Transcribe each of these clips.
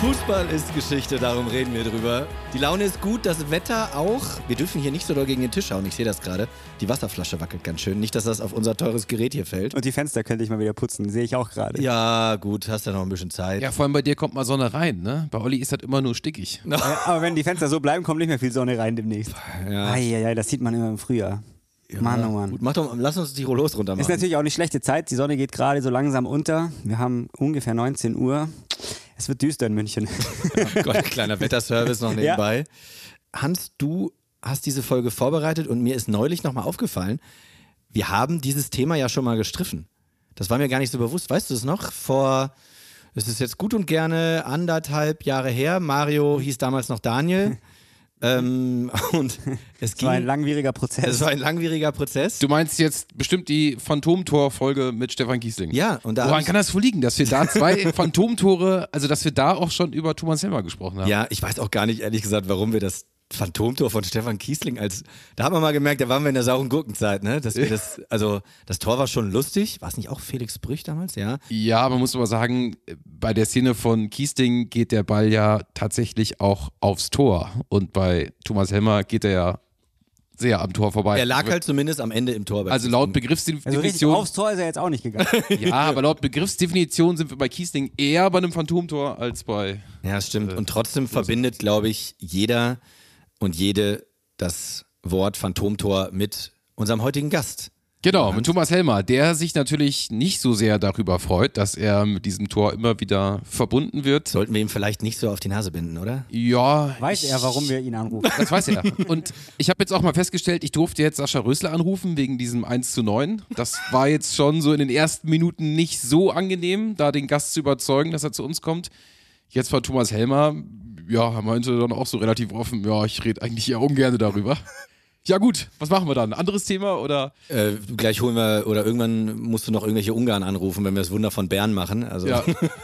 Fußball ist Geschichte, darum reden wir drüber. Die Laune ist gut, das Wetter auch. Wir dürfen hier nicht so doll gegen den Tisch hauen, ich sehe das gerade. Die Wasserflasche wackelt ganz schön, nicht, dass das auf unser teures Gerät hier fällt. Und die Fenster könnte ich mal wieder putzen, sehe ich auch gerade. Ja, gut, hast ja noch ein bisschen Zeit. Ja, vor allem bei dir kommt mal Sonne rein, ne? Bei Olli ist das immer nur stickig. Ja, aber wenn die Fenster so bleiben, kommt nicht mehr viel Sonne rein demnächst. Ja. Eieiei, das sieht man immer im Frühjahr. Ja, Mann, oh Mann. Gut, lass uns die Rollos runter machen. Ist natürlich auch eine schlechte Zeit, die Sonne geht gerade so langsam unter. Wir haben ungefähr 19 Uhr. Es wird düster in München. Oh Gott, kleiner Wetterservice noch nebenbei. Ja. Hans, du hast diese Folge vorbereitet und mir ist neulich nochmal aufgefallen, wir haben dieses Thema ja schon mal gestriffen. Das war mir gar nicht so bewusst. Weißt du es noch? Es ist jetzt gut und gerne 1,5 Jahre her. Mario hieß damals noch Daniel. Und es war ein langwieriger Prozess. Es war ein langwieriger Prozess. Du meinst jetzt bestimmt die Phantomtor-Folge mit Stefan Kiesling. Ja. Und woran kann das wohl liegen, dass wir da 2 Phantomtore, also dass wir da auch schon über Thomas Helmer gesprochen haben? Ja, ich weiß auch gar nicht, ehrlich gesagt, warum wir das Phantomtor von Stefan Kiesling da haben wir mal gemerkt, da waren wir in der sauren Gurkenzeit, ne? Dass wir das Tor war schon lustig. War es nicht auch Felix Brüch damals, ja? Ja, man muss aber sagen, bei der Szene von Kiesling geht der Ball ja tatsächlich auch aufs Tor. Und bei Thomas Helmer geht er ja sehr am Tor vorbei. Er lag halt zumindest am Ende im Tor. Also laut Begriffsdefinition. Also richtig aufs Tor ist er jetzt auch nicht gegangen. Ja, aber laut Begriffsdefinition sind wir bei Kiesling eher bei einem Phantomtor als bei. Ja, stimmt. Und trotzdem verbindet, glaube ich, jeder und jede das Wort Phantomtor mit unserem heutigen Gast. Genau, mit Thomas Helmer, der sich natürlich nicht so sehr darüber freut, dass er mit diesem Tor immer wieder verbunden wird. Sollten wir ihm vielleicht nicht so auf die Nase binden, oder? Ja. Weiß er, warum wir ihn anrufen? Das weiß er. Und ich habe jetzt auch mal festgestellt, ich durfte jetzt Sascha Rösler anrufen wegen diesem 1:9. Das war jetzt schon so in den ersten Minuten nicht so angenehm, da den Gast zu überzeugen, dass er zu uns kommt. Jetzt war Thomas Helmer, ja, meinte dann auch so relativ offen, ja, ich rede eigentlich eher ungern darüber. Ja gut, was machen wir dann? Anderes Thema oder? Gleich holen wir, oder irgendwann musst du noch irgendwelche Ungarn anrufen, wenn wir das Wunder von Bern machen. Also. Ja.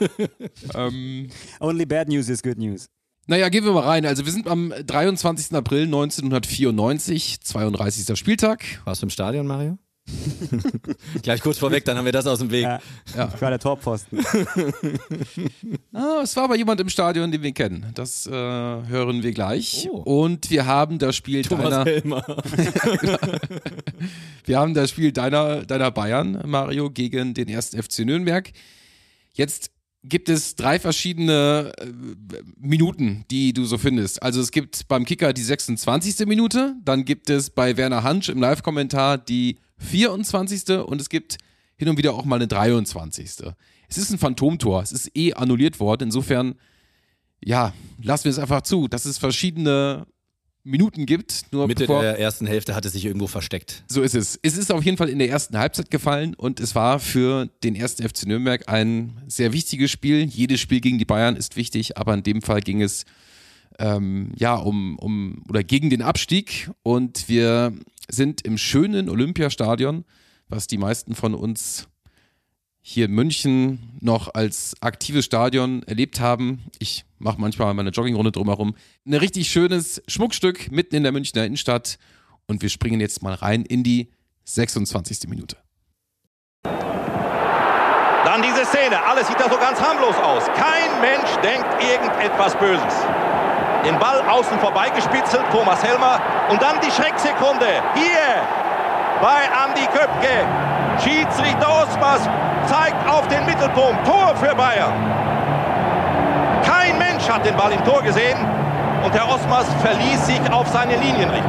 Only bad news is good news. Naja, gehen wir mal rein. Also wir sind am 23. April 1994, 32. Spieltag. Warst du im Stadion, Mario? Gleich kurz vorweg, dann haben wir das aus dem Weg. Ja. Ich war der Torpfosten. Es war aber jemand im Stadion, den wir kennen. Das hören wir gleich. Oh. Und wir haben das Spiel Helmer. Wir haben das Spiel deiner Bayern, Mario, gegen den 1. FC Nürnberg. Jetzt gibt es 3 verschiedene Minuten, die du so findest. Also es gibt beim Kicker die 26. Minute, dann gibt es bei Werner Hansch im Live-Kommentar die 24. und es gibt hin und wieder auch mal eine 23. Es ist ein Phantomtor, es ist annulliert worden, insofern, ja, lassen wir es einfach zu, dass es verschiedene Minuten gibt. Nur Mitte der ersten Hälfte hat es sich irgendwo versteckt. So ist es. Es ist auf jeden Fall in der ersten Halbzeit gefallen und es war für den 1. FC Nürnberg ein sehr wichtiges Spiel. Jedes Spiel gegen die Bayern ist wichtig, aber in dem Fall ging es gegen den Abstieg und wir sind im schönen Olympiastadion, was die meisten von uns hier in München noch als aktives Stadion erlebt haben. Ich mache manchmal meine Joggingrunde drumherum. Ein richtig schönes Schmuckstück mitten in der Münchner Innenstadt und wir springen jetzt mal rein in die 26. Minute. Dann diese Szene, alles sieht da so ganz harmlos aus. Kein Mensch denkt irgendetwas Böses. Den Ball außen vorbeigespitzelt, Thomas Helmer. Und dann die Schrecksekunde, hier bei Andi Köpke. Schiedsrichter Osmas zeigt auf den Mittelpunkt, Tor für Bayern. Kein Mensch hat den Ball im Tor gesehen und Herr Osmas verließ sich auf seine Linienrichtung.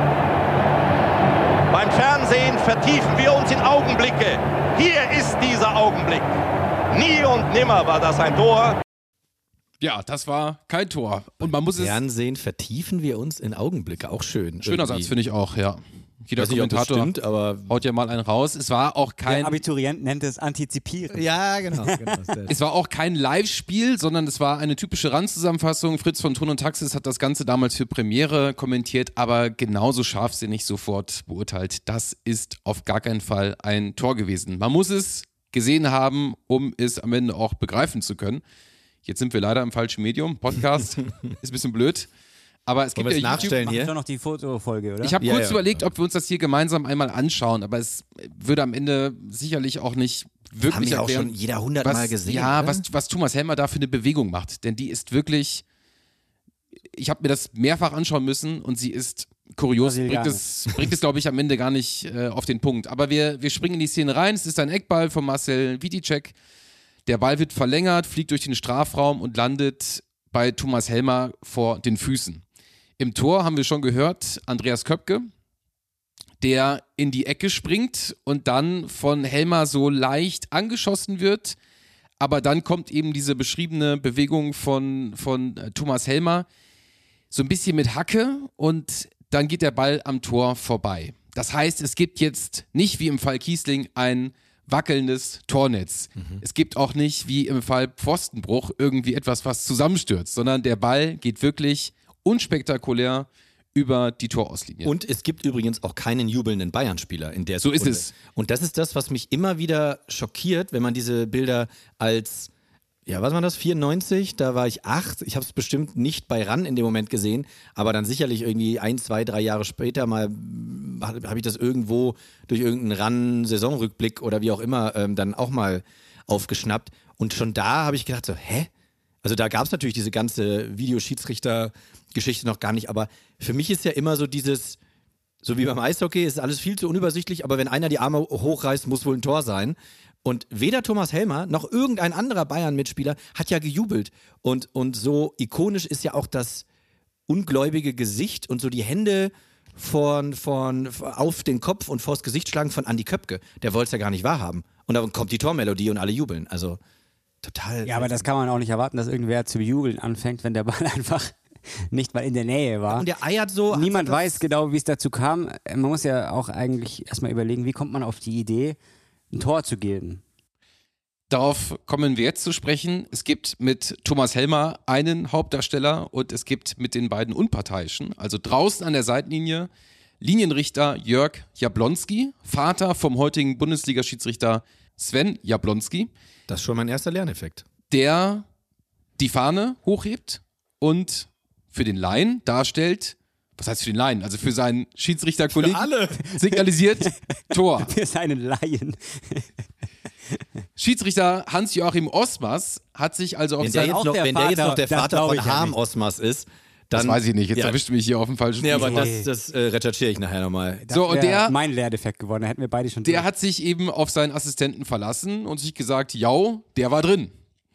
Beim Fernsehen vertiefen wir uns in Augenblicke. Hier ist dieser Augenblick. Nie und nimmer war das ein Tor. Ja, das war kein Tor. Und man muss Fernsehen vertiefen wir uns in Augenblicke. Auch schön. Schöner Satz, finde ich auch, ja. Jeder weiß nicht, ob das Kommentator stimmt, aber haut ja mal einen raus. Es war auch kein... Der Abiturient nennt es Antizipieren. Ja, genau. Es war auch kein Live-Spiel, sondern es war eine typische Randzusammenfassung. Fritz von Thun und Taxis hat das Ganze damals für Premiere kommentiert, aber genauso scharfsinnig sofort beurteilt. Das ist auf gar keinen Fall ein Tor gewesen. Man muss es gesehen haben, um es am Ende auch begreifen zu können. Jetzt sind wir leider im falschen Medium. Podcast ist ein bisschen blöd. Aber es gibt ja nachstellen Machen hier. doch noch die Fotofolge, oder? Ich habe kurz überlegt, ob wir uns das hier gemeinsam einmal anschauen, aber es würde am Ende sicherlich auch nicht wirklich haben wir auch erklären, schon jeder 100-mal gesehen. Ja, oder? was Thomas Helmer da für eine Bewegung macht. Denn die ist wirklich, ich habe mir das mehrfach anschauen müssen und sie ist kurios, bringt es glaube ich, am Ende gar nicht auf den Punkt. Aber wir springen in die Szene rein. Es ist ein Eckball von Marcel Vidicek. Der Ball wird verlängert, fliegt durch den Strafraum und landet bei Thomas Helmer vor den Füßen. Im Tor haben wir schon gehört, Andreas Köpke, der in die Ecke springt und dann von Helmer so leicht angeschossen wird. Aber dann kommt eben diese beschriebene Bewegung von Thomas Helmer so ein bisschen mit Hacke und dann geht der Ball am Tor vorbei. Das heißt, es gibt jetzt nicht wie im Fall Kiesling ein wackelndes Tornetz. Es gibt auch nicht wie im Fall Pfostenbruch irgendwie etwas, was zusammenstürzt, sondern der Ball geht wirklich unspektakulär über die Torauslinie. Und es gibt übrigens auch keinen jubelnden Bayern-Spieler in der So Sekunde. ist es. Und das ist das, was mich immer wieder schockiert, wenn man diese Bilder als, ja, was war das, 94, da war ich 8, ich habe es bestimmt nicht bei RAN in dem Moment gesehen, aber dann sicherlich irgendwie 1, 2, 3 Jahre später mal habe ich das irgendwo durch irgendeinen RAN-Saisonrückblick oder wie auch immer dann auch mal aufgeschnappt. Und schon da habe ich gedacht so, hä? Also da gab es natürlich diese ganze Videoschiedsrichter-Geschichte noch gar nicht, aber für mich ist ja immer so dieses, so wie beim Eishockey, ist alles viel zu unübersichtlich, aber wenn einer die Arme hochreißt, muss wohl ein Tor sein. Und weder Thomas Helmer noch irgendein anderer Bayern-Mitspieler hat ja gejubelt. Und so ikonisch ist ja auch das ungläubige Gesicht und so die Hände auf den Kopf und vors Gesicht schlagen von Andi Köpke. Der wollte es ja gar nicht wahrhaben. Und dann kommt die Tormelodie und alle jubeln. Also total. Ja, aber das kann man auch nicht erwarten, dass irgendwer zu jubeln anfängt, wenn der Ball einfach nicht mal in der Nähe war. Und der eiert so. Niemand weiß genau, wie es dazu kam. Man muss ja auch eigentlich erstmal überlegen, wie kommt man auf die Idee, ein Tor zu geben. Darauf kommen wir jetzt zu sprechen. Es gibt mit Thomas Helmer einen Hauptdarsteller und es gibt mit den beiden Unparteiischen, also draußen an der Seitenlinie, Linienrichter Jörg Jablonski, Vater vom heutigen Bundesliga-Schiedsrichter Sven Jablonski. Das ist schon mein erster Lerneffekt. Der die Fahne hochhebt und für den Laien darstellt, was heißt für den Laien, also für seinen Schiedsrichterkollegen, Für alle. signalisiert Tor. Für seinen Laien. Schiedsrichter Hans-Joachim Osmas hat sich also auf Wenn der jetzt noch der Vater glaub von ich ja Harm nicht. Osmas ist, dann. Das weiß ich nicht, jetzt ja. erwischt du mich hier auf dem falschen Nee, Fuß. aber das recherchiere ich nachher nochmal. Das So, und wär der- mein Lehrdefekt geworden, da hätten wir beide schon Der durch. hat sich eben auf seinen Assistenten verlassen und sich gesagt, ja, der war drin.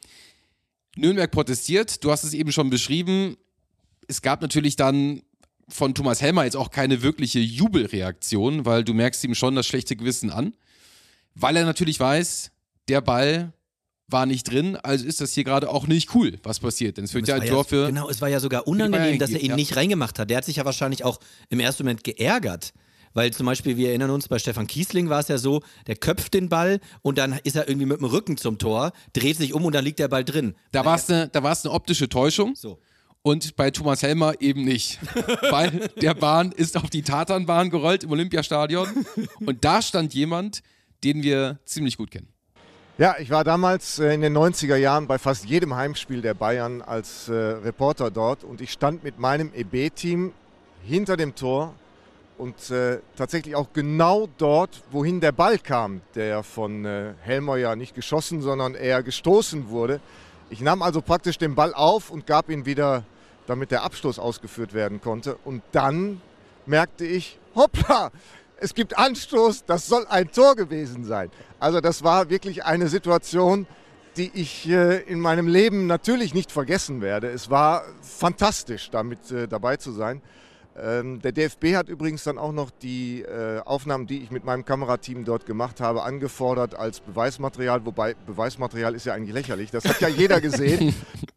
Nürnberg protestiert, du hast es eben schon beschrieben. Es gab natürlich dann von Thomas Helmer jetzt auch keine wirkliche Jubelreaktion, weil du merkst ihm schon das schlechte Gewissen an. Weil er natürlich weiß, der Ball war nicht drin, also ist das hier gerade auch nicht cool, was passiert. Denn es wird ja ein Tor für... Genau, es war ja sogar Bayern unangenehm, dass er gegeben, ihn ja. nicht reingemacht hat. Der hat sich ja wahrscheinlich auch im ersten Moment geärgert. Weil zum Beispiel, wir erinnern uns, bei Stefan Kiesling war es ja so, der köpft den Ball und dann ist er irgendwie mit dem Rücken zum Tor, dreht sich um und dann liegt der Ball drin. Da war es eine optische Täuschung. So. Und bei Thomas Helmer eben nicht. Weil der Bahn ist auf die Tatanbahn gerollt im Olympiastadion. Und da stand jemand, den wir ziemlich gut kennen. Ja, ich war damals in den 90er Jahren bei fast jedem Heimspiel der Bayern als Reporter dort und ich stand mit meinem EB-Team hinter dem Tor und tatsächlich auch genau dort, wohin der Ball kam, der von Helmer ja nicht geschossen, sondern eher gestoßen wurde. Ich nahm also praktisch den Ball auf und gab ihn wieder, damit der Abstoß ausgeführt werden konnte. Und dann merkte ich, hoppla, es gibt Anstoß, das soll ein Tor gewesen sein. Also das war wirklich eine Situation, die ich in meinem Leben natürlich nicht vergessen werde. Es war fantastisch, damit dabei zu sein. Der DFB hat übrigens dann auch noch die Aufnahmen, die ich mit meinem Kamerateam dort gemacht habe, angefordert als Beweismaterial. Wobei Beweismaterial ist ja eigentlich lächerlich. Das hat ja jeder gesehen.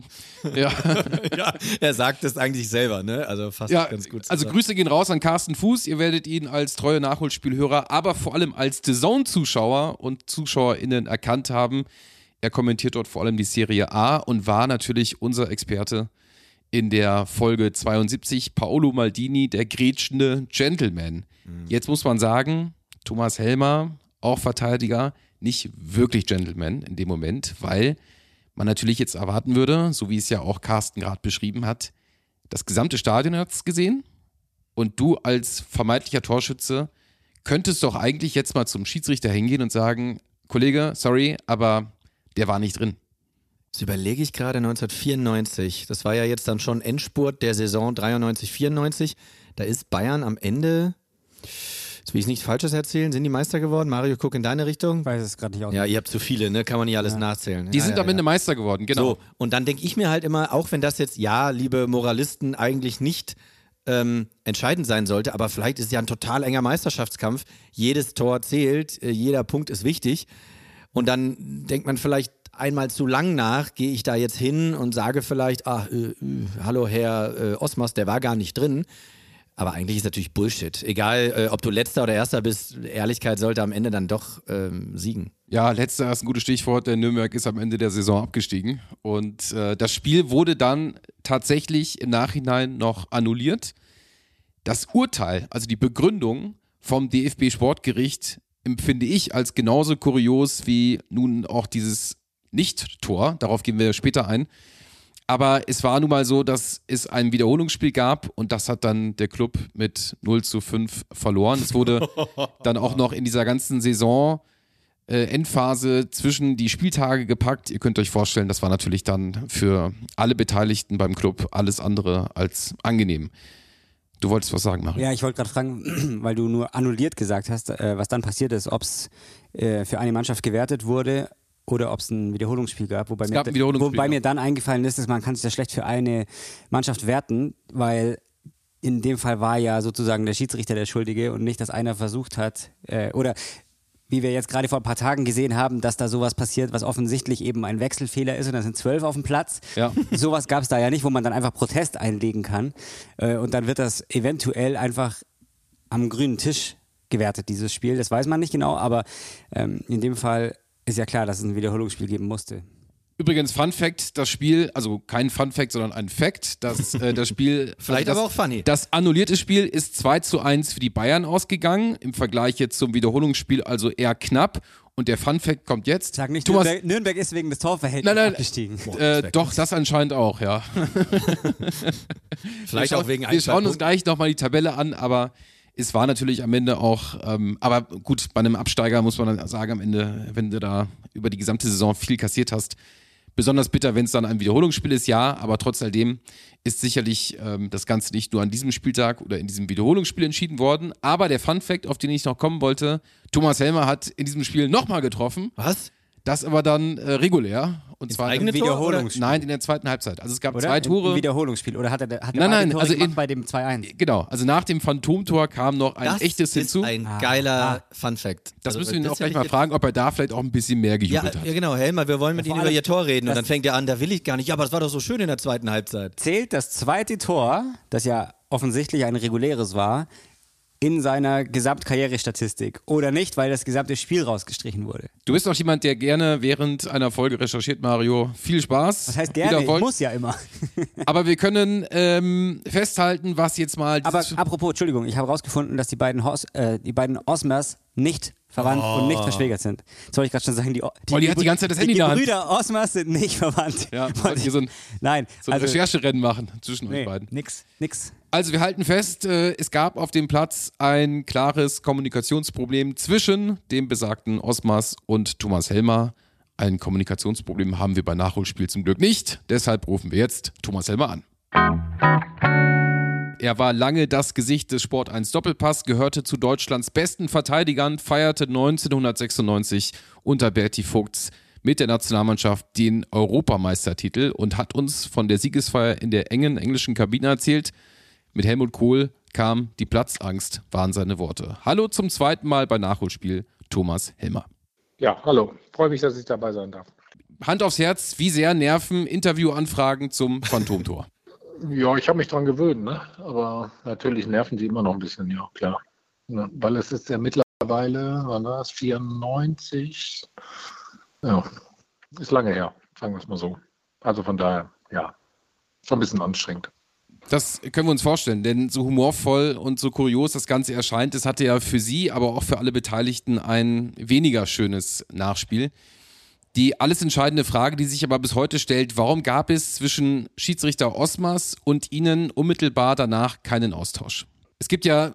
Ja, Ja, er sagt es eigentlich selber, ne? Also fast ja ganz gut. also Grüße gehen raus an Carsten Fuß. Ihr werdet ihn als treue Nachholspielhörer, aber vor allem als DAZN-Zuschauer und ZuschauerInnen erkannt haben. Er kommentiert dort vor allem die Serie A und war natürlich unser Experte in der Folge 72, Paolo Maldini, der grätschende Gentleman. Jetzt muss man sagen, Thomas Helmer, auch Verteidiger, nicht wirklich Gentleman in dem Moment, weil man natürlich jetzt erwarten würde, so wie es ja auch Carsten gerade beschrieben hat, das gesamte Stadion hat es gesehen und du als vermeintlicher Torschütze könntest doch eigentlich jetzt mal zum Schiedsrichter hingehen und sagen, Kollege, sorry, aber der war nicht drin. Das überlege ich gerade 1994. Das war ja jetzt dann schon Endspurt der Saison 93, 94. Da ist Bayern am Ende, jetzt will ich nichts Falsches erzählen, sind die Meister geworden? Mario, guck in deine Richtung. Ich weiß es gerade nicht aus. Ja, ihr habt zu viele, ne? Kann man nicht alles nachzählen. Die sind am Ende Meister geworden, genau. So, und dann denke ich mir halt immer, auch wenn das jetzt, ja, liebe Moralisten, eigentlich nicht entscheidend sein sollte, aber vielleicht ist es ja ein total enger Meisterschaftskampf. Jedes Tor zählt, jeder Punkt ist wichtig. Und dann denkt man vielleicht einmal zu lang nach, gehe ich da jetzt hin und sage vielleicht, hallo Herr Osmers, der war gar nicht drin. Aber eigentlich ist natürlich Bullshit. Egal, ob du Letzter oder Erster bist, Ehrlichkeit sollte am Ende dann doch siegen. Ja, Letzter ist ein gutes Stichwort, der Nürnberg ist am Ende der Saison abgestiegen. Und das Spiel wurde dann tatsächlich im Nachhinein noch annulliert. Das Urteil, also die Begründung vom DFB-Sportgericht, empfinde ich als genauso kurios wie nun auch dieses Nicht-Tor. Darauf gehen wir später ein. Aber es war nun mal so, dass es ein Wiederholungsspiel gab und das hat dann der Club mit 0:5 verloren. Es wurde dann auch noch in dieser ganzen Saison Endphase zwischen die Spieltage gepackt. Ihr könnt euch vorstellen, das war natürlich dann für alle Beteiligten beim Club alles andere als angenehm. Du wolltest was sagen, Mario? Ja, ich wollte gerade fragen, weil du nur annulliert gesagt hast, was dann passiert ist, ob es für eine Mannschaft gewertet wurde oder ob es ein Wiederholungsspiel gab. Wobei mir dann eingefallen ist, dass man kann es ja schlecht für eine Mannschaft werten, weil in dem Fall war ja sozusagen der Schiedsrichter der Schuldige und nicht, dass einer versucht hat, oder wie wir jetzt gerade vor ein paar Tagen gesehen haben, dass da sowas passiert, was offensichtlich eben ein Wechselfehler ist und da sind 12 auf dem Platz. Ja. Sowas gab es da ja nicht, wo man dann einfach Protest einlegen kann und dann wird das eventuell einfach am grünen Tisch gewertet, dieses Spiel. Das weiß man nicht genau, aber in dem Fall ist ja klar, dass es ein Wiederholungsspiel geben musste. Übrigens, Fun Fact, das Spiel, also kein Fun Fact, sondern ein Fact, dass das Spiel... Vielleicht aber auch funny. Das annullierte Spiel ist 2:1 für die Bayern ausgegangen, im Vergleich jetzt zum Wiederholungsspiel also eher knapp. Und der Fun Fact kommt jetzt. Sag nicht, Thomas, Nürnberg ist wegen des Torverhältnisses abgestiegen. Doch, das anscheinend auch, ja. Vielleicht auch wegen Wir schauen uns gleich nochmal die Tabelle an, aber... Es war natürlich am Ende auch, aber gut, bei einem Absteiger muss man dann sagen, am Ende, wenn du da über die gesamte Saison viel kassiert hast, besonders bitter, wenn es dann ein Wiederholungsspiel ist, ja, aber trotz alledem ist sicherlich das Ganze nicht nur an diesem Spieltag oder in diesem Wiederholungsspiel entschieden worden, aber der Fun-Fact, auf den ich noch kommen wollte, Thomas Helmer hat in diesem Spiel nochmal getroffen. Was? Das aber dann regulär. Und zwar im Wiederholungsspiel. Nein, in der zweiten Halbzeit. Also es gab oder? 2 Tore. Im Wiederholungsspiel. Oder hat er nein, Tore also gemacht bei dem 2:1? Genau, also nach dem Phantomtor kam noch ein echtes hinzu. Das ist ein geiler Fun-Fact. Das also, müssen wir ihn auch gleich mal fragen, ob er da vielleicht auch ein bisschen mehr gejubelt hat. Ja, genau, Helmer, wir wollen mit ihm über ihr Tor reden. Und dann fängt er an, da will ich gar nicht. Ja, aber das war doch so schön in der zweiten Halbzeit. Zählt das zweite Tor, das ja offensichtlich ein reguläres war, in seiner Gesamtkarrierestatistik oder nicht, weil das gesamte Spiel rausgestrichen wurde? Du bist doch jemand, der gerne während einer Folge recherchiert, Mario. Viel Spaß. Was heißt gerne? Ich muss ja immer. Aber wir können festhalten, was jetzt mal... Aber apropos, Entschuldigung, ich habe rausgefunden, dass die beiden Osmers nicht verwandt und nicht verschwägert sind. Das wollte ich gerade schon sagen. Die hat die ganze Zeit das Handy in der Hand. Die Brüder Osmers sind nicht verwandt. Ja, wollte hier so ein Rechercherennen machen zwischen euch beiden. Nix. Also wir halten fest, es gab auf dem Platz ein klares Kommunikationsproblem zwischen dem besagten Osmers und Thomas Helmer. Ein Kommunikationsproblem haben wir bei Nachholspiel zum Glück nicht. Deshalb rufen wir jetzt Thomas Helmer an. Er war lange das Gesicht des Sport 1 Doppelpass, gehörte zu Deutschlands besten Verteidigern, feierte 1996 unter Berti Vogts mit der Nationalmannschaft den Europameistertitel und hat uns von der Siegesfeier in der engen englischen Kabine erzählt. Mit Helmut Kohl kam die Platzangst, waren seine Worte. Hallo zum zweiten Mal bei Nachholspiel, Thomas Helmer. Ja, hallo. Freue mich, dass ich dabei sein darf. Hand aufs Herz, wie sehr nerven Interviewanfragen zum Phantomtor? Ja, ich habe mich dran gewöhnt, ne? Aber natürlich nerven sie immer noch ein bisschen, ja, klar. Ja, weil es ist ja mittlerweile, wann war das, 94? Ja, ist lange her, sagen wir es mal so. Also von daher, ja, schon ein bisschen anstrengend. Das können wir uns vorstellen, denn so humorvoll und so kurios das Ganze erscheint, das hatte ja für Sie, aber auch für alle Beteiligten ein weniger schönes Nachspiel. Die alles entscheidende Frage, die sich aber bis heute stellt, warum gab es zwischen Schiedsrichter Osmers und Ihnen unmittelbar danach keinen Austausch? Es gibt ja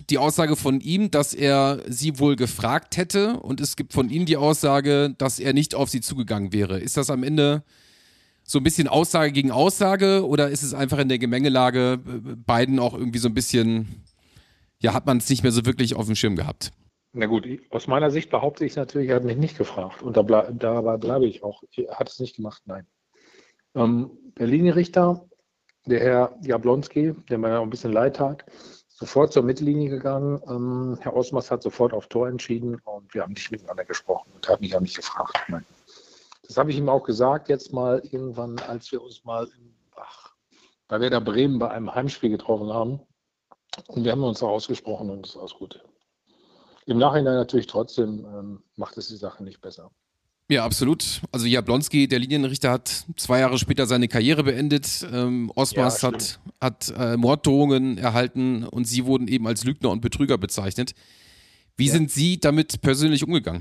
die Aussage von ihm, dass er sie wohl gefragt hätte und es gibt von ihm die Aussage, dass er nicht auf sie zugegangen wäre. Ist das am Ende so ein bisschen Aussage gegen Aussage oder ist es einfach in der Gemengelage beiden auch irgendwie so ein bisschen, ja, hat man es nicht mehr so wirklich auf dem Schirm gehabt? Na gut, aus meiner Sicht behaupte ich natürlich, er hat mich nicht gefragt und dabei bleibe ich auch. Er hat es nicht gemacht, nein. Der Linienrichter, der Herr Jablonski, der mir ja auch ein bisschen leid tat, sofort zur Mittellinie gegangen. Herr Osmers hat sofort auf Tor entschieden und wir haben nicht miteinander gesprochen und er hat mich ja nicht gefragt. Nein. Das habe ich ihm auch gesagt, jetzt mal irgendwann, als wir uns mal bei Werder Bremen bei einem Heimspiel getroffen haben. Und wir haben uns auch ausgesprochen und das ist alles gut. Im Nachhinein natürlich trotzdem macht es die Sache nicht besser. Ja, absolut. Also Jablonski, der Linienrichter, hat 2 Jahre später seine Karriere beendet. Osmars hat Morddrohungen erhalten und sie wurden eben als Lügner und Betrüger bezeichnet. Wie sind Sie damit persönlich umgegangen?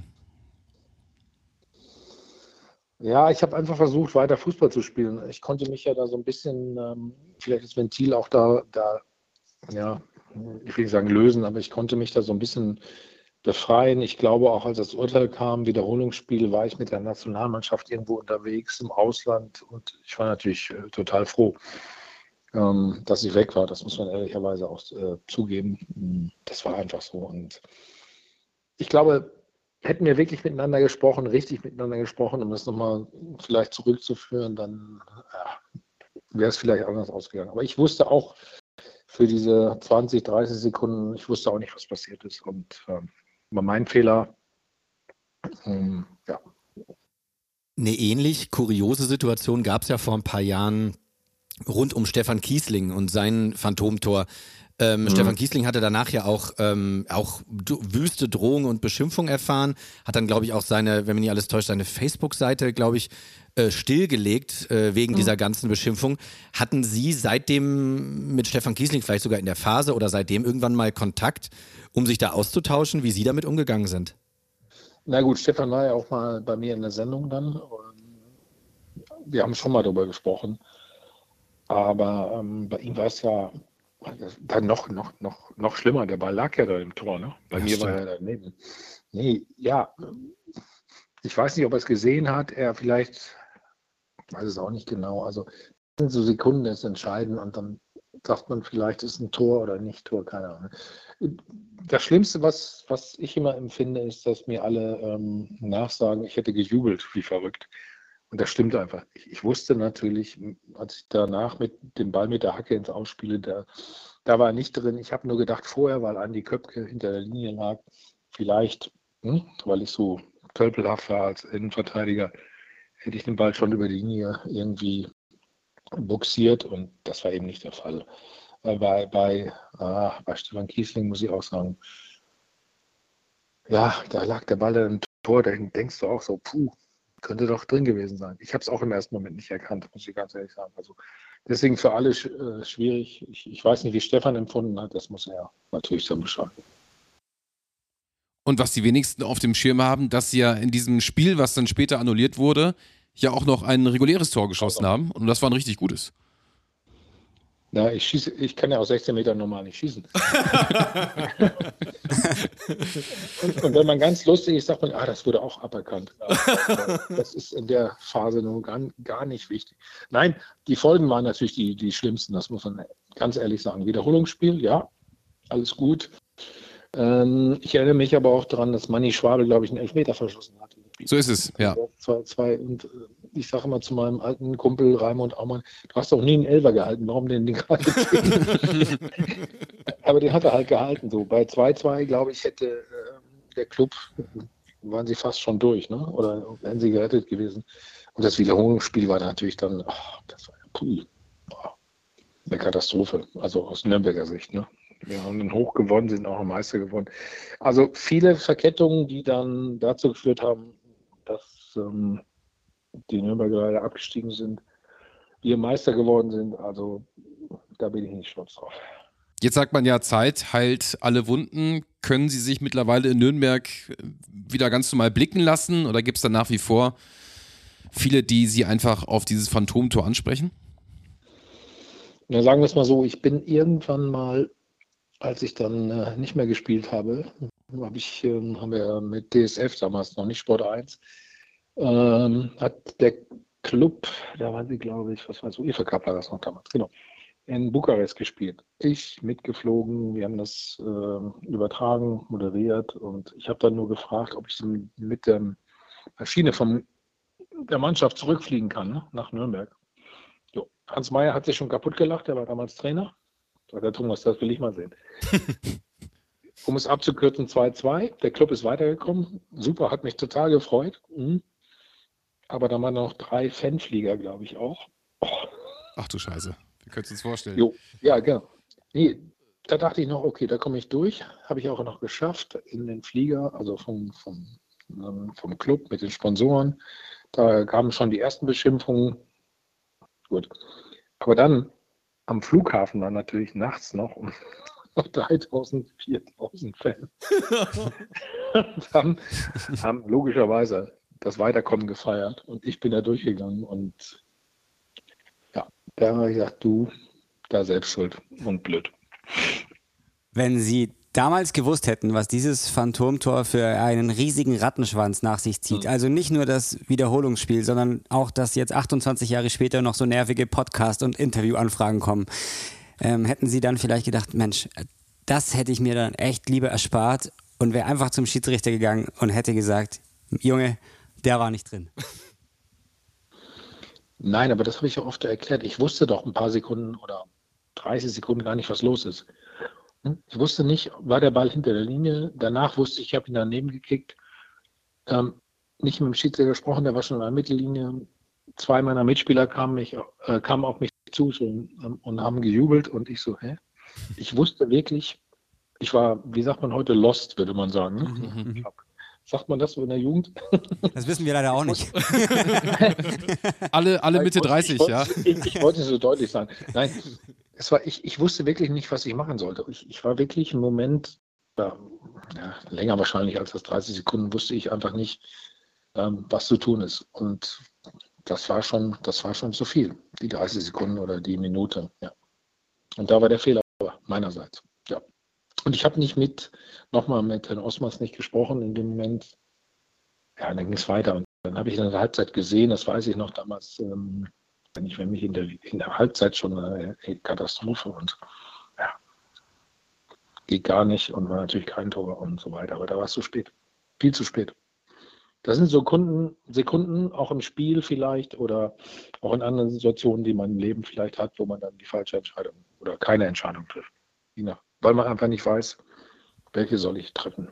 Ja, ich habe einfach versucht, weiter Fußball zu spielen. Ich konnte mich ja da so ein bisschen, vielleicht das Ventil auch da, ja, ich will nicht sagen lösen, aber ich konnte mich da so ein bisschen befreien. Ich glaube auch, als das Urteil kam, Wiederholungsspiel, war ich mit der Nationalmannschaft irgendwo unterwegs im Ausland und ich war natürlich total froh, dass ich weg war. Das muss man ehrlicherweise auch zugeben. Das war einfach so. Und ich glaube, hätten wir wirklich miteinander gesprochen, richtig miteinander gesprochen, um das nochmal vielleicht zurückzuführen, dann wäre es vielleicht anders ausgegangen. Aber ich wusste auch für diese 20, 30 Sekunden, ich wusste auch nicht, was passiert ist. Und war mein Fehler. Ja. Eine ähnlich kuriose Situation gab es ja vor ein paar Jahren rund um Stefan Kiesling und sein Phantomtor. Stefan Kiesling hatte danach ja auch wüste Drohungen und Beschimpfung erfahren, hat dann, glaube ich, auch seine, wenn mich nicht alles täuscht, seine Facebook-Seite, glaube ich, stillgelegt wegen dieser ganzen Beschimpfung. Hatten Sie seitdem mit Stefan Kiesling vielleicht sogar in der Phase oder seitdem irgendwann mal Kontakt, um sich da auszutauschen, wie Sie damit umgegangen sind? Na gut, Stefan war ja auch mal bei mir in der Sendung dann. Wir haben schon mal darüber gesprochen. Aber bei ihm war es ja dann noch schlimmer. Der Ball lag ja da im Tor. Ne? Bei mir war er daneben. Nee, ja. Ich weiß nicht, ob er es gesehen hat. Er vielleicht, weiß es auch nicht genau. Also sind so Sekunden das entscheiden und dann sagt man vielleicht, ist ein Tor oder nicht Tor, keine Ahnung. Das Schlimmste, was ich immer empfinde, ist, dass mir alle nachsagen, ich hätte gejubelt, wie verrückt. Und das stimmt einfach. Ich wusste natürlich, als ich danach mit dem Ball mit der Hacke ins Ausspiele, da war er nicht drin. Ich habe nur gedacht vorher, weil Andi Köpke hinter der Linie lag, vielleicht, weil ich so tölpelhaft war als Innenverteidiger, hätte ich den Ball schon über die Linie irgendwie buxiert und das war eben nicht der Fall. Bei Stefan Kiesling muss ich auch sagen, ja, da lag der Ball dann im Tor, da denkst du auch so, könnte doch drin gewesen sein. Ich habe es auch im ersten Moment nicht erkannt, muss ich ganz ehrlich sagen. Also deswegen für alle schwierig. Ich weiß nicht, wie Stefan empfunden hat, das muss er natürlich dann beschreiben. Und was die wenigsten auf dem Schirm haben, dass sie ja in diesem Spiel, was dann später annulliert wurde, ja auch noch ein reguläres Tor geschossen haben und das war ein richtig gutes. Ja, ich kann ja aus 16 Metern normal nicht schießen. und wenn man ganz lustig ist, sagt man, das wurde auch aberkannt. Das ist in der Phase nur gar nicht wichtig. Nein, die Folgen waren natürlich die schlimmsten, das muss man ganz ehrlich sagen. Wiederholungsspiel, ja, alles gut. Ich erinnere mich aber auch daran, dass Manni Schwabel, glaube ich, einen Elfmeter verschossen hat. So ist es, ja. 2-2 und ich sage immer zu meinem alten Kumpel Raimund Aumann, du hast doch nie einen Elfer gehalten, warum denn den gerade? Aber den hat er halt gehalten. So. Bei 2-2, glaube ich, hätte der Club, waren sie fast schon durch, ne? Oder wären sie gerettet gewesen. Und das Wiederholungsspiel war natürlich dann, das war eine Katastrophe, also aus Nürnberger Sicht, ne? Wir haben dann hoch gewonnen, sind auch Meister geworden. Also viele Verkettungen, die dann dazu geführt haben, dass die Nürnberger leider abgestiegen sind, wir Meister geworden sind. Also da bin ich nicht stolz drauf. Jetzt sagt man ja, Zeit heilt alle Wunden. Können Sie sich mittlerweile in Nürnberg wieder ganz normal blicken lassen? Oder gibt es da nach wie vor viele, die Sie einfach auf dieses Phantomtor ansprechen? Na, sagen wir es mal so, ich bin irgendwann mal als ich dann nicht mehr gespielt habe, haben wir mit DSF, damals noch nicht Sport 1, hat der Club, da waren sie, glaube ich, UEFA Cup war das noch damals, genau, in Bukarest gespielt. Ich mitgeflogen, wir haben das übertragen, moderiert und ich habe dann nur gefragt, ob ich mit der Maschine von der Mannschaft zurückfliegen kann, ne, nach Nürnberg. Jo. Hans Meyer hat sich schon kaputt gelacht, der war damals Trainer. Sagt der Thomas, das will ich mal sehen. Um es abzukürzen, 2-2. Der Club ist weitergekommen. Super, hat mich total gefreut. Aber da waren noch 3 Fanflieger, glaube ich, auch. Oh. Ach du Scheiße, wir können es uns vorstellen. Jo. Ja, genau. Nee, da dachte ich noch, okay, da komme ich durch. Habe ich auch noch geschafft in den Flieger, also vom Club mit den Sponsoren. Da kamen schon die ersten Beschimpfungen. Gut. Aber dann am Flughafen war natürlich nachts noch 3.000, 4.000 Fans. Und haben logischerweise das Weiterkommen gefeiert. Und ich bin da durchgegangen. Und ja, da habe ich gesagt, du, da selbst schuld und blöd. Wenn Sie damals gewusst hätten, was dieses Phantomtor für einen riesigen Rattenschwanz nach sich zieht, also nicht nur das Wiederholungsspiel, sondern auch, dass jetzt 28 Jahre später noch so nervige Podcast- und Interviewanfragen kommen, hätten Sie dann vielleicht gedacht, Mensch, das hätte ich mir dann echt lieber erspart und wäre einfach zum Schiedsrichter gegangen und hätte gesagt, Junge, der war nicht drin. Nein, aber das habe ich ja oft erklärt. Ich wusste doch ein paar Sekunden oder 30 Sekunden gar nicht, was los ist. Ich wusste nicht, war der Ball hinter der Linie. Danach wusste ich, ich habe ihn daneben gekickt. Nicht mit dem Schiedsrichter gesprochen, der war schon an der Mittellinie. 2 meiner Mitspieler kamen auf mich zu und haben gejubelt. Und ich so, hä? Ich wusste wirklich, ich war, wie sagt man heute, lost, würde man sagen. Ne? Sagt man das so in der Jugend? Das wissen wir leider auch nicht. alle Mitte 30, ja. Ich wollte es so deutlich sagen. Nein, ich wusste wirklich nicht, was ich machen sollte. Ich war wirklich im Moment, länger wahrscheinlich als das 30 Sekunden, wusste ich einfach nicht, was zu tun ist. Und das war schon zu viel, die 30 Sekunden oder die Minute. Ja. Und da war der Fehler meinerseits. Ja. Und ich habe nicht nochmal mit Herrn Osmers nicht gesprochen in dem Moment. Ja, dann ging es weiter. Und dann habe ich in der Halbzeit gesehen, das weiß ich noch damals, wenn mich in der Halbzeit schon eine Katastrophe und ja, geht gar nicht und war natürlich kein Tor und so weiter. Aber da war es zu spät. Viel zu spät. Das sind so Sekunden, auch im Spiel vielleicht oder auch in anderen Situationen, die man im Leben vielleicht hat, wo man dann die falsche Entscheidung oder keine Entscheidung trifft. Weil man einfach nicht weiß, welche soll ich treffen.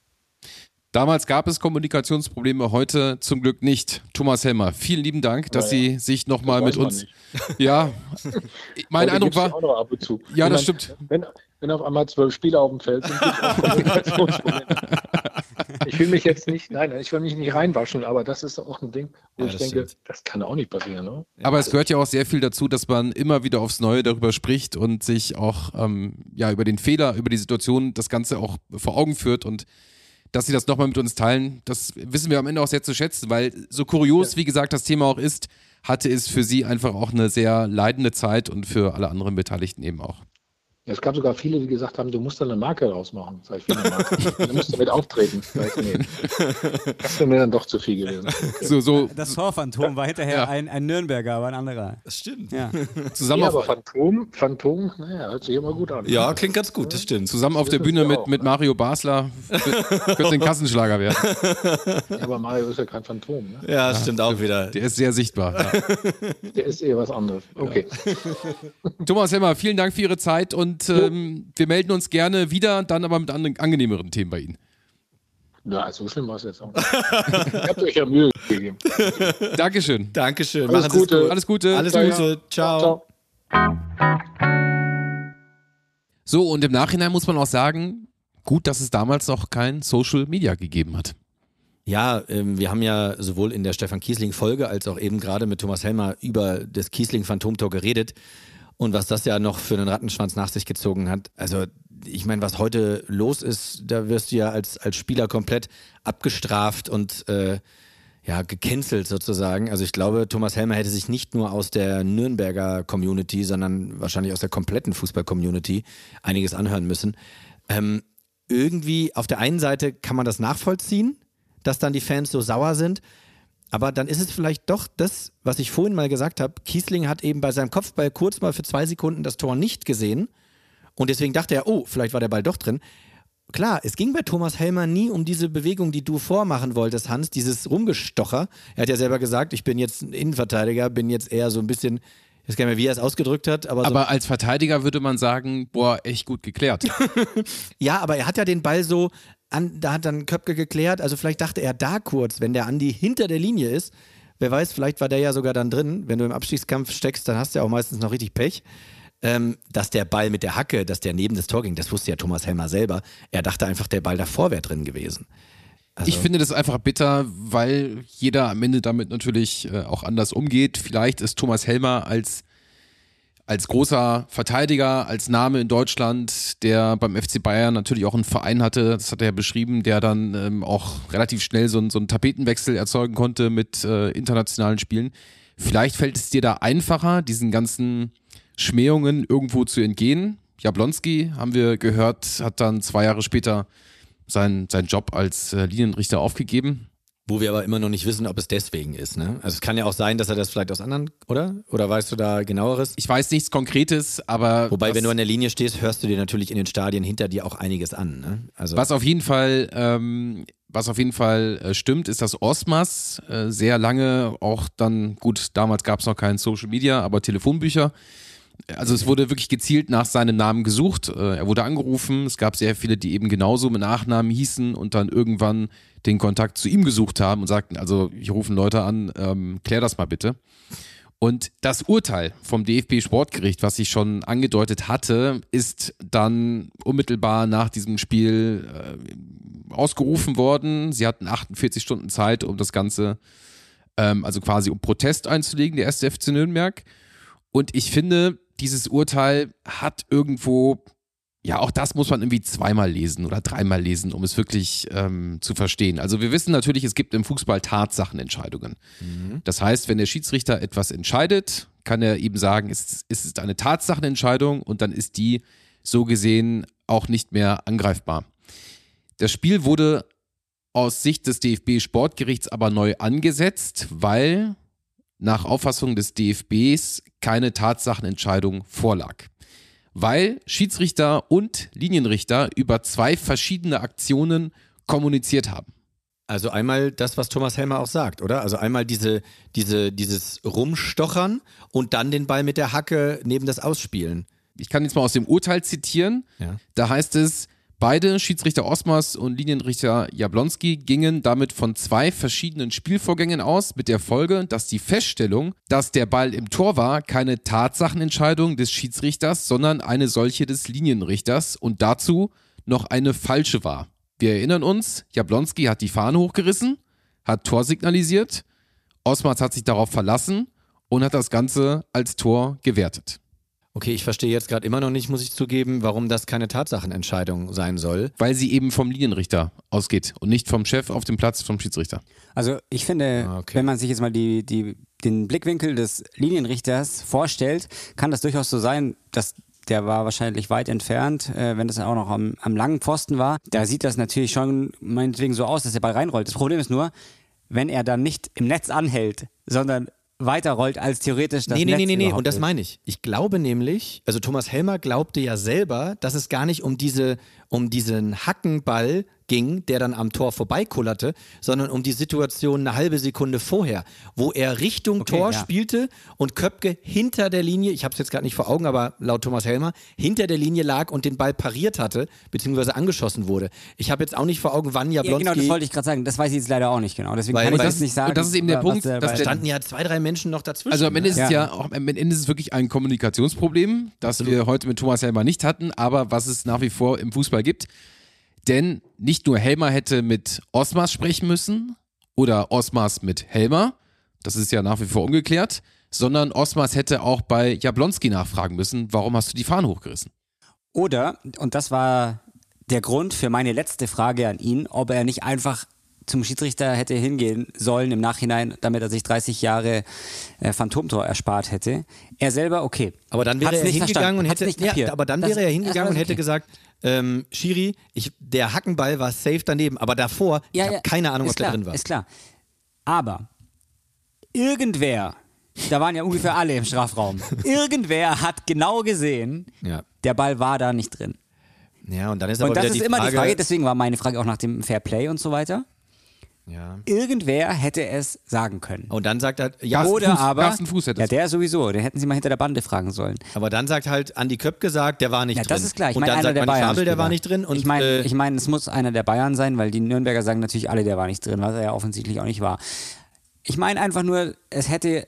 Damals gab es Kommunikationsprobleme, heute zum Glück nicht. Thomas Helmer, vielen lieben Dank, dass Sie sich nochmal mit uns... Ja, mein Eindruck war... Auch noch ab und zu. Ja, das stimmt. Wenn auf einmal 12 Spieler auf dem Feld sind, gibt es auch Kommunikationsprobleme. Ich will mich jetzt nicht reinwaschen, aber das ist auch ein Ding, wo ich denke, das kann auch nicht passieren. Ne? Aber es gehört ja auch sehr viel dazu, dass man immer wieder aufs Neue darüber spricht und sich auch über den Fehler, über die Situation das Ganze auch vor Augen führt und dass Sie das nochmal mit uns teilen, das wissen wir am Ende auch sehr zu schätzen, weil so kurios, wie gesagt, das Thema auch ist, hatte es für Sie einfach auch eine sehr leidende Zeit und für alle anderen Beteiligten eben auch. Ja, es gab sogar viele, die gesagt haben, du musst da eine Marke rausmachen. Sag ich, eine Marke. Du musst damit auftreten. Sag ich, nee. Das wäre mir dann doch zu viel gewesen. Okay. Das Torphantom war hinterher ein Nürnberger, aber ein anderer. Das stimmt. Ja. Zusammen aber Phantom, naja, hört sich immer gut an. Ja, klingt ganz gut, das stimmt. Zusammen auf der Bühne mit Mario Basler könnte ein Kassenschlager werden. Ja, aber Mario ist ja kein Phantom. Ne? Ja, stimmt auch wieder. Der ist sehr sichtbar. Ja. Der ist eher was anderes. Okay. Ja. Thomas Helmer, vielen Dank für Ihre Zeit und wir melden uns gerne wieder, dann aber mit angenehmeren Themen bei Ihnen. Ja, so schlimm war es jetzt auch nicht. Ihr habt euch ja Mühe gegeben. Dankeschön. Dankeschön. Alles Gute. Alles Gute. Alles Gute. Ciao. So, und im Nachhinein muss man auch sagen, gut, dass es damals noch kein Social Media gegeben hat. Ja, wir haben ja sowohl in der Stefan Kiesling-Folge als auch eben gerade mit Thomas Helmer über das Kiesling-Phantomtor geredet. Und was das ja noch für einen Rattenschwanz nach sich gezogen hat, also ich meine, was heute los ist, da wirst du ja als Spieler komplett abgestraft und gecancelt sozusagen. Also ich glaube, Thomas Helmer hätte sich nicht nur aus der Nürnberger Community, sondern wahrscheinlich aus der kompletten Fußball-Community einiges anhören müssen. Irgendwie auf der einen Seite kann man das nachvollziehen, dass dann die Fans so sauer sind, aber dann ist es vielleicht doch das, was ich vorhin mal gesagt habe. Kiesling hat eben bei seinem Kopfball kurz mal für 2 Sekunden das Tor nicht gesehen und deswegen dachte er, oh, vielleicht war der Ball doch drin. Klar, es ging bei Thomas Helmer nie um diese Bewegung, die du vormachen wolltest, Hans, dieses Rumgestocher. Er hat ja selber gesagt, ich bin jetzt ein Innenverteidiger, bin jetzt eher so ein bisschen, ich weiß gar nicht mehr, wie er es ausgedrückt hat. Aber als Verteidiger würde man sagen, boah, echt gut geklärt. Ja, aber er hat ja den Ball so, da hat dann Köpke geklärt, also vielleicht dachte er da kurz, wenn der Andi hinter der Linie ist, wer weiß, vielleicht war der ja sogar dann drin, wenn du im Abstiegskampf steckst, dann hast du ja auch meistens noch richtig Pech. Dass der Ball mit der Hacke, dass der neben das Tor ging, das wusste ja Thomas Helmer selber. Er dachte einfach, der Ball davor wäre drin gewesen. Also ich finde das einfach bitter, weil jeder am Ende damit natürlich auch anders umgeht. Vielleicht ist Thomas Helmer als großer Verteidiger, als Name in Deutschland, der beim FC Bayern natürlich auch einen Verein hatte, das hat er ja beschrieben, der dann auch relativ schnell so einen Tapetenwechsel erzeugen konnte mit internationalen Spielen. Vielleicht fällt es dir da einfacher, diesen ganzen Schmähungen irgendwo zu entgehen. Jablonski, haben wir gehört, hat dann 2 Jahre später seinen Job als Linienrichter aufgegeben. Wo wir aber immer noch nicht wissen, ob es deswegen ist, ne? Also es kann ja auch sein, dass er das vielleicht aus anderen, oder? Oder weißt du da genaueres? Ich weiß nichts Konkretes, aber... Wobei, wenn du an der Linie stehst, hörst du dir natürlich in den Stadien hinter dir auch einiges an, ne? Also Was auf jeden Fall stimmt, ist, dass Osmas sehr lange auch dann, gut, damals gab es noch kein Social Media, aber Telefonbücher. Also es wurde wirklich gezielt nach seinem Namen gesucht. Er wurde angerufen. Es gab sehr viele, die eben genauso mit Nachnamen hießen und dann irgendwann den Kontakt zu ihm gesucht haben und sagten, also hier rufen Leute an, klär das mal bitte. Und das Urteil vom DFB-Sportgericht, was ich schon angedeutet hatte, ist dann unmittelbar nach diesem Spiel ausgerufen worden. Sie hatten 48 Stunden Zeit, um das Ganze, also quasi um Protest einzulegen, der 1. FC Nürnberg. Und ich finde, dieses Urteil hat irgendwo, ja, auch das muss man irgendwie 2-mal lesen oder 3-mal lesen, um es wirklich zu verstehen. Also wir wissen natürlich, es gibt im Fußball Tatsachenentscheidungen. Das heißt, wenn der Schiedsrichter etwas entscheidet, kann er eben sagen, es ist eine Tatsachenentscheidung und dann ist die so gesehen auch nicht mehr angreifbar. Das Spiel wurde aus Sicht des DFB-Sportgerichts aber neu angesetzt, weil nach Auffassung des DFBs keine Tatsachenentscheidung vorlag. Weil Schiedsrichter und Linienrichter über 2 verschiedene Aktionen kommuniziert haben. Also einmal das, was Thomas Helmer auch sagt, oder? Also einmal dieses Rumstochern und dann den Ball mit der Hacke neben das Ausspielen. Ich kann jetzt mal aus dem Urteil zitieren. Ja. Da heißt es, beide, Schiedsrichter Osmas und Linienrichter Jablonski, gingen damit von 2 verschiedenen Spielvorgängen aus, mit der Folge, dass die Feststellung, dass der Ball im Tor war, keine Tatsachenentscheidung des Schiedsrichters, sondern eine solche des Linienrichters und dazu noch eine falsche war. Wir erinnern uns, Jablonski hat die Fahne hochgerissen, hat Tor signalisiert, Osmas hat sich darauf verlassen und hat das Ganze als Tor gewertet. Okay, ich verstehe jetzt gerade immer noch nicht, muss ich zugeben, warum das keine Tatsachenentscheidung sein soll. Weil sie eben vom Linienrichter ausgeht und nicht vom Chef auf dem Platz, vom Schiedsrichter. Also ich finde, wenn man sich jetzt mal den Blickwinkel des Linienrichters vorstellt, kann das durchaus so sein, dass der war wahrscheinlich weit entfernt, wenn das auch noch am langen Pfosten war. Da sieht das natürlich schon meinetwegen so aus, dass der Ball reinrollt. Das Problem ist nur, wenn er dann nicht im Netz anhält, sondern weiterrollt als theoretisch das Netz. Nee, und das meine ich. Ich glaube nämlich, also Thomas Helmer glaubte ja selber, dass es gar nicht um diesen Hackenball ging, der dann am Tor vorbeikullerte, sondern um die Situation eine halbe Sekunde vorher, wo er Richtung Tor spielte und Köpke hinter der Linie, ich habe es jetzt gerade nicht vor Augen, aber laut Thomas Helmer, hinter der Linie lag und den Ball pariert hatte, beziehungsweise angeschossen wurde. Ich habe jetzt auch nicht vor Augen, wann Jablonski... Ja, genau, das wollte ich gerade sagen. Das weiß ich jetzt leider auch nicht genau. Deswegen kann ich das nicht sagen. Und das ist eben der Punkt, da standen ja 2, 3 Menschen noch dazwischen. Also am Ende ist es am Ende ist es wirklich ein Kommunikationsproblem, das wir heute mit Thomas Helmer nicht hatten, aber was es nach wie vor im Fußball gibt. Denn nicht nur Helmer hätte mit Osmas sprechen müssen oder Osmas mit Helmer, das ist ja nach wie vor ungeklärt, sondern Osmas hätte auch bei Jablonski nachfragen müssen, warum hast du die Fahne hochgerissen? Oder, und das war der Grund für meine letzte Frage an ihn, ob er nicht einfach zum Schiedsrichter hätte hingehen sollen im Nachhinein, damit er sich 30 Jahre Phantomtor erspart hätte. Er selber, okay. Aber dann wäre er hingegangen und hätte, gesagt, Schiri, der Hackenball war safe daneben, aber davor, ich habe keine Ahnung, was da drin war. Ist klar. Aber irgendwer, da waren ja ungefähr alle im Strafraum, irgendwer hat genau gesehen, der Ball war da nicht drin. Ja, und dann ist aber das wieder ist immer die Frage, deswegen war meine Frage auch nach dem Fair Play und so weiter. Ja. Irgendwer hätte es sagen können. Und dann sagt er, Carsten Fuß hätte es. Ja, der sowieso, den hätten sie mal hinter der Bande fragen sollen. Aber dann sagt halt Andi Köpke gesagt, der war nicht drin. Ja, das ist klar. Und dann sagt Manni Fabel, der war nicht drin. Und ich meine, es muss einer der Bayern sein, weil die Nürnberger sagen natürlich alle, der war nicht drin, was er ja offensichtlich auch nicht war. Ich meine einfach nur, es hätte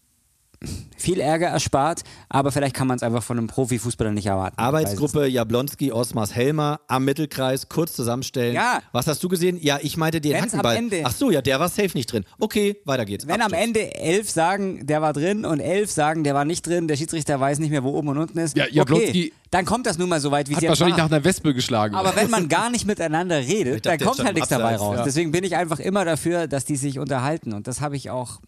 viel Ärger erspart, aber vielleicht kann man es einfach von einem Profifußballer nicht erwarten. Arbeitsgruppe Jablonski, Osmars Helmer am Mittelkreis, kurz zusammenstellen. Ja. Was hast du gesehen? Ja, ich meinte den Hackenball. Ach so, ja, der war safe nicht drin. Okay, weiter geht's. Wenn am Ende 11 sagen, der war drin und 11 sagen, der war nicht drin, der Schiedsrichter weiß nicht mehr, wo oben und unten ist, okay, dann kommt das nun mal so weit, wie es jetzt wahrscheinlich nach einer Wespe geschlagen. Aber wenn man gar nicht miteinander redet, dann kommt halt nichts dabei raus. Ja. Deswegen bin ich einfach immer dafür, dass die sich unterhalten und das habe ich auch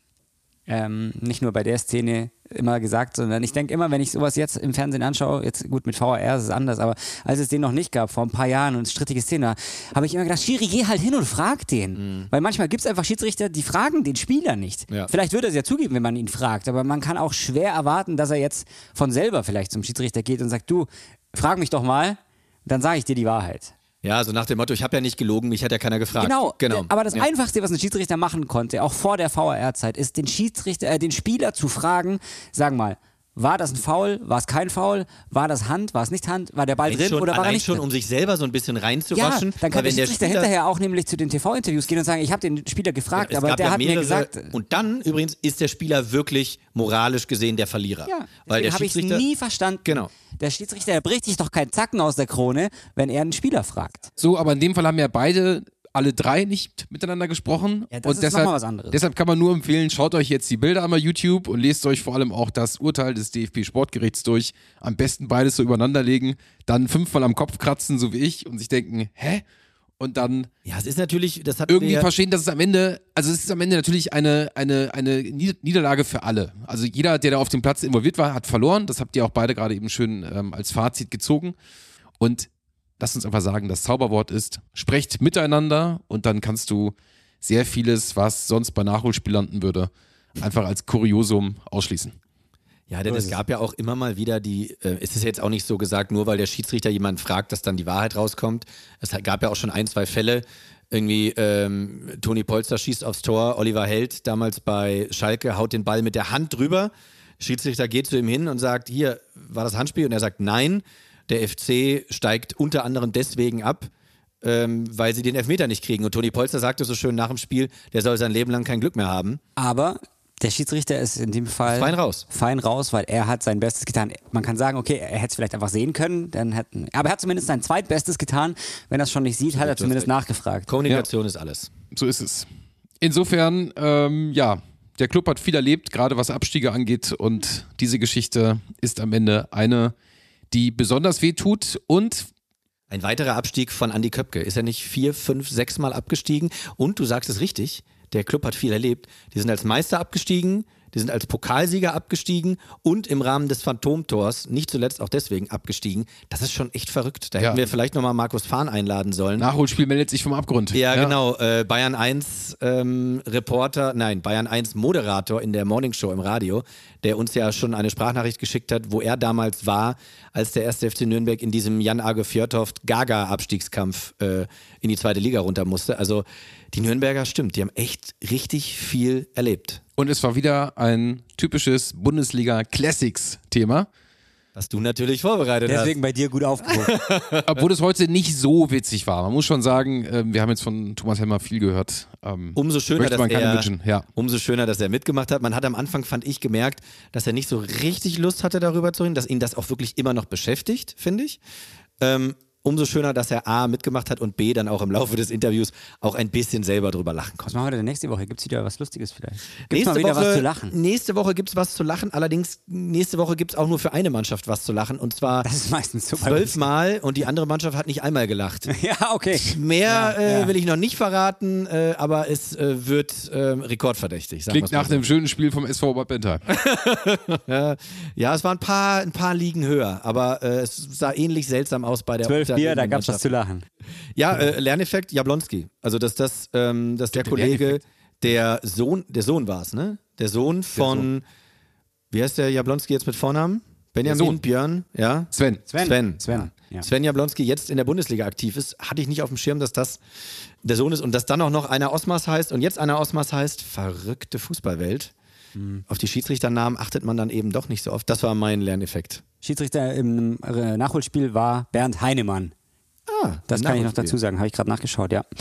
nicht nur bei der Szene immer gesagt, sondern ich denke immer, wenn ich sowas jetzt im Fernsehen anschaue, jetzt gut mit VAR ist es anders, aber als es den noch nicht gab, vor ein paar Jahren und es strittige Szene war, habe ich immer gedacht, Schiri, geh halt hin und frag den. Weil manchmal gibt es einfach Schiedsrichter, die fragen den Spieler nicht. Ja. Vielleicht würde er es ja zugeben, wenn man ihn fragt, aber man kann auch schwer erwarten, dass er jetzt von selber vielleicht zum Schiedsrichter geht und sagt, du, frag mich doch mal, dann sage ich dir die Wahrheit. Ja, so nach dem Motto, ich habe ja nicht gelogen, mich hat ja keiner gefragt. Genau. Aber das Einfachste, was ein Schiedsrichter machen konnte, auch vor der VAR-Zeit, ist den Spieler zu fragen, sagen mal, war das ein Foul, war es kein Foul, war das Hand, war es nicht Hand, war der Ball drin oder war er nicht drin? Schon, um sich selber so ein bisschen reinzuwaschen. Ja, dann kann der Schiedsrichter hinterher auch nämlich zu den TV-Interviews gehen und sagen, ich habe den Spieler gefragt, aber der hat mir gesagt... Und dann übrigens ist der Spieler wirklich moralisch gesehen der Verlierer. Ja, deswegen habe ich es nie verstanden. Genau. Der Schiedsrichter, der bricht sich doch keinen Zacken aus der Krone, wenn er einen Spieler fragt. So, aber in dem Fall haben ja alle drei nicht miteinander gesprochen. Ja, das ist nochmal was anderes. Deshalb kann man nur empfehlen, schaut euch jetzt die Bilder an bei YouTube und lest euch vor allem auch das Urteil des DFB-Sportgerichts durch. Am besten beides so übereinander legen, dann 5-mal am Kopf kratzen, so wie ich, und sich denken, hä? Und dann es ist natürlich, das hat irgendwie verstehen, dass es am Ende natürlich eine Niederlage für alle. Also jeder, der da auf dem Platz involviert war, hat verloren. Das habt ihr auch beide gerade eben schön als Fazit gezogen. Und lasst uns einfach sagen, das Zauberwort ist, sprecht miteinander und dann kannst du sehr vieles, was sonst bei Nachholspiel landen würde, einfach als Kuriosum ausschließen. Ja, denn es gab ja auch immer mal wieder es ist jetzt auch nicht so gesagt, nur weil der Schiedsrichter jemanden fragt, dass dann die Wahrheit rauskommt. Es gab ja auch schon 1-2 Fälle, irgendwie Toni Polster schießt aufs Tor, Oliver Held damals bei Schalke haut den Ball mit der Hand drüber, Schiedsrichter geht zu ihm hin und sagt, hier, war das Handspiel? Und er sagt, nein. Der FC steigt unter anderem deswegen ab, weil sie den Elfmeter nicht kriegen. Und Toni Polster sagte so schön nach dem Spiel, der soll sein Leben lang kein Glück mehr haben. Aber der Schiedsrichter ist in dem Fall fein raus, weil er hat sein Bestes getan. Man kann sagen, okay, er hätte es vielleicht einfach sehen können, aber er hat zumindest sein Zweitbestes getan. Wenn er es schon nicht sieht, hat er zumindest nachgefragt. Kommunikation ist alles. So ist es. Insofern, der Club hat viel erlebt, gerade was Abstiege angeht, und diese Geschichte ist am Ende eine, die besonders weh tut. Und ein weiterer Abstieg von Andi Köpke. Ist er nicht 4, 5, 6 Mal abgestiegen? Und du sagst es richtig, der Club hat viel erlebt. Die sind als Meister abgestiegen, die sind als Pokalsieger abgestiegen und im Rahmen des Phantomtors, nicht zuletzt auch deswegen abgestiegen. Das ist schon echt verrückt. Da hätten wir vielleicht nochmal Markus Fahn einladen sollen. Nachholspiel meldet sich vom Abgrund. Ja, genau. Bayern 1 Bayern 1 Moderator in der Morningshow im Radio, der uns ja schon eine Sprachnachricht geschickt hat, wo er damals war, als der 1. FC Nürnberg in diesem Jan-Age Fjørtoft-Gaga-Abstiegskampf in die 2. Liga runter musste. Also die Nürnberger, stimmt, die haben echt richtig viel erlebt. Und es war wieder ein typisches Bundesliga-Classics-Thema. Was du natürlich vorbereitet hast. Deswegen bei dir gut aufgehoben. Obwohl es heute nicht so witzig war. Man muss schon sagen, wir haben jetzt von Thomas Helmer viel gehört. Umso schöner, dass er mitgemacht hat. Man hat am Anfang, fand ich, gemerkt, dass er nicht so richtig Lust hatte, darüber zu reden, dass ihn das auch wirklich immer noch beschäftigt, finde ich. umso schöner, dass er A, mitgemacht hat und B, dann auch im Laufe des Interviews auch ein bisschen selber drüber lachen konnte. Was machen wir denn nächste Woche? Gibt es wieder was Lustiges vielleicht? Gibt's mal wieder was zu lachen? Nächste Woche gibt es was zu lachen, allerdings nächste Woche gibt es auch nur für eine Mannschaft was zu lachen und zwar das ist meistens so 12 Mal und die andere Mannschaft hat nicht einmal gelacht. Ja, okay. Mehr will ich noch nicht verraten, aber es wird rekordverdächtig. Klingt nach dem schönen Spiel vom SV Bad Bentheim. Ja, es waren ein paar Ligen höher, aber es sah ähnlich seltsam aus bei der 12 Bier, da gab es was zu lachen. Ja, Lerneffekt Jablonski. Also dass der Kollege, der Sohn war es, ne? Der Sohn von, wie heißt der Jablonski jetzt mit Vornamen? Benjamin, Björn, ja? Sven. Ja. Sven Jablonski jetzt in der Bundesliga aktiv ist, hatte ich nicht auf dem Schirm, dass das der Sohn ist und dass dann auch noch einer Osmas heißt und jetzt einer Osmas heißt, verrückte Fußballwelt. Auf die Schiedsrichternamen achtet man dann eben doch nicht so oft. Das war mein Lerneffekt. Schiedsrichter im Nachholspiel war Bernd Heinemann. Das kann ich noch dazu sagen, habe ich gerade nachgeschaut, ja.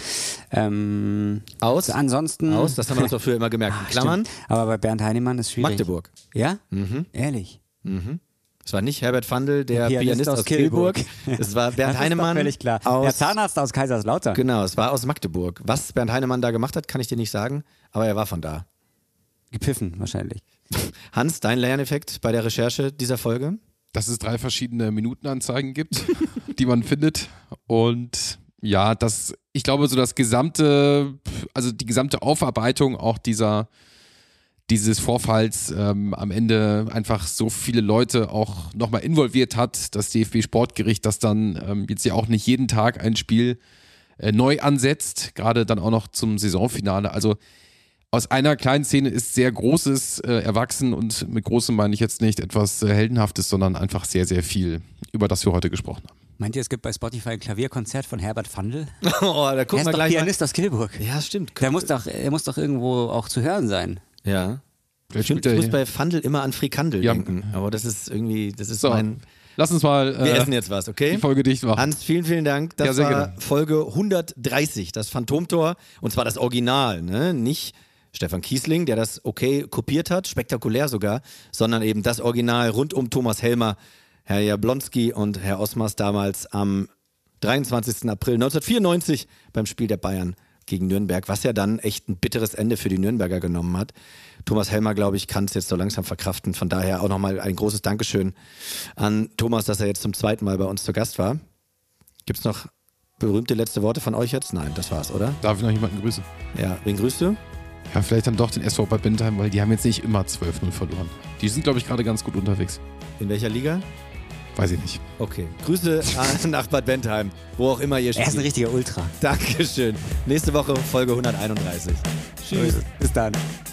Ansonsten. Das haben wir uns doch früher immer gemerkt. In Klammern. Stimmt. Aber bei Bernd Heinemann ist schwierig. Magdeburg. Ja? Ehrlich? Es war nicht Herbert Fandl, der Pianist aus Kehlburg. Es war Bernd Heinemann. Das ist völlig klar. Der Zahnarzt aus Kaiserslautern. Genau, es war aus Magdeburg. Was Bernd Heinemann da gemacht hat, kann ich dir nicht sagen, aber er war von da. Gepfiffen wahrscheinlich. Hans, dein Lerneffekt bei der Recherche dieser Folge? Dass es 3 verschiedene Minutenanzeigen gibt, die man findet. Und ja, ich glaube, so die gesamte Aufarbeitung auch dieses Vorfalls am Ende einfach so viele Leute auch nochmal involviert hat, das DFB-Sportgericht, das dann jetzt ja auch nicht jeden Tag ein Spiel neu ansetzt, gerade dann auch noch zum Saisonfinale. Also aus einer kleinen Szene ist sehr Großes erwachsen und mit Großem meine ich jetzt nicht etwas Heldenhaftes, sondern einfach sehr, sehr viel, über das wir heute gesprochen haben. Meint ihr, es gibt bei Spotify ein Klavierkonzert von Herbert Fandl? Oh, da gucken wir gleich Pianist aus Kehlburg. Ja, stimmt. Er muss doch irgendwo auch zu hören sein. Ja. Ich muss bei Fandl immer an Frikandel denken, aber das ist so, mein... Lass uns mal wir essen jetzt was, okay? Die Folge dicht machen. Hans, vielen, vielen Dank. Das war gerne. Folge 130, das Phantomtor, und zwar das Original, ne? Nicht Stefan Kiesling, der das kopiert hat, spektakulär sogar, sondern eben das Original rund um Thomas Helmer, Herr Jablonski und Herr Osmas damals am 23. April 1994 beim Spiel der Bayern gegen Nürnberg, was ja dann echt ein bitteres Ende für die Nürnberger genommen hat. Thomas Helmer, glaube ich, kann es jetzt so langsam verkraften. Von daher auch nochmal ein großes Dankeschön an Thomas, dass er jetzt zum 2. Mal bei uns zu Gast war. Gibt es noch berühmte letzte Worte von euch jetzt? Nein, das war's, oder? Darf ich noch jemanden grüßen? Ja, wen grüßt du? Ja, vielleicht dann doch den SV Bad Bentheim, weil die haben jetzt nicht immer 12-0 verloren. Die sind, glaube ich, gerade ganz gut unterwegs. In welcher Liga? Weiß ich nicht. Okay. Grüße nach Bad Bentheim, wo auch immer ihr spielt. Er ist ein richtiger Ultra. Dankeschön. Nächste Woche Folge 131. Tschüss. Bis dann.